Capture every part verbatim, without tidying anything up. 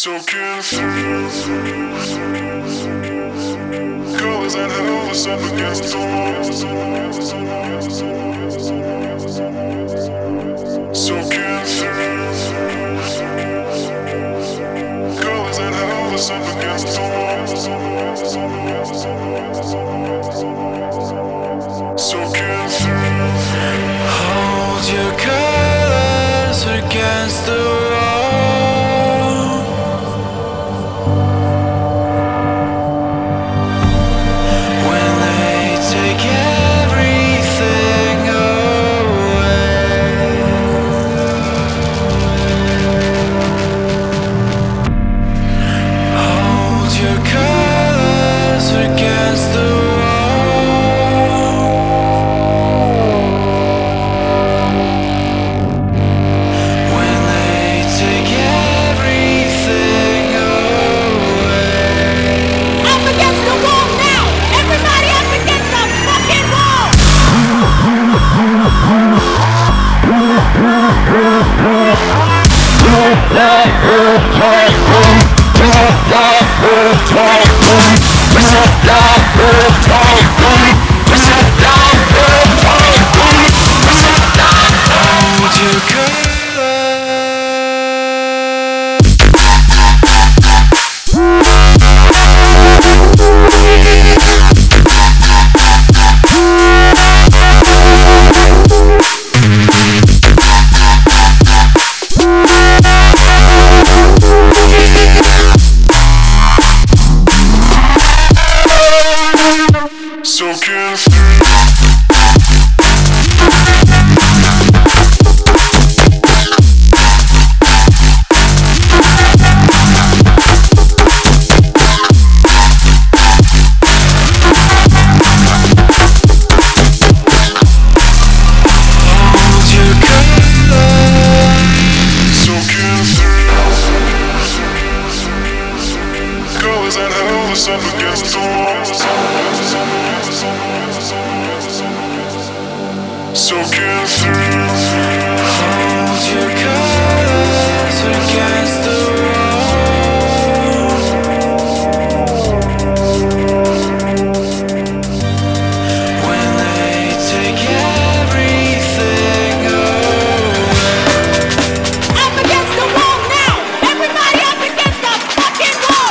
Soaking through colors that held us up against the wall. Soaking through colors that held us up against the wall. Soaking through. Hold your colors against the wall. That held us up against the wall. Soaking through. Hold your colors against the wall. When they take everything away. Up against the wall now! Everybody up against the fucking wall!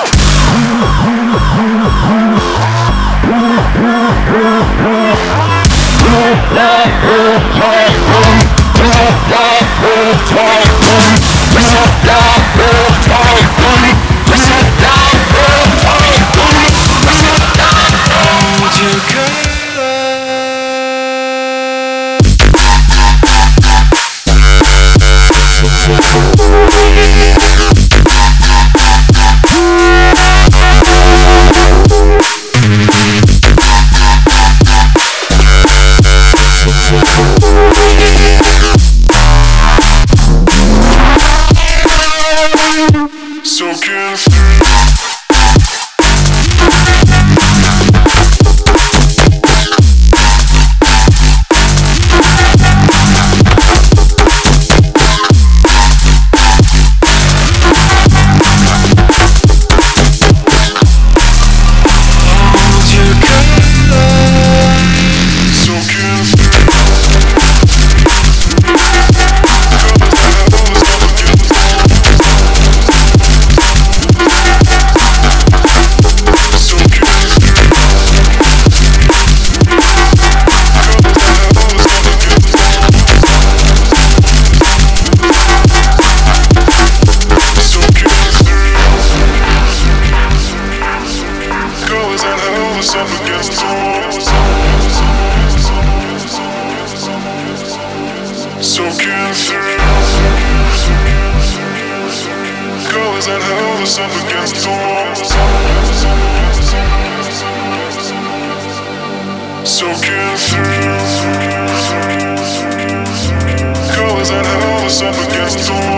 Soaking through. Up against the wall. Soaking through colors that held us up against the wall. Soaking through colors that held us up against the wall.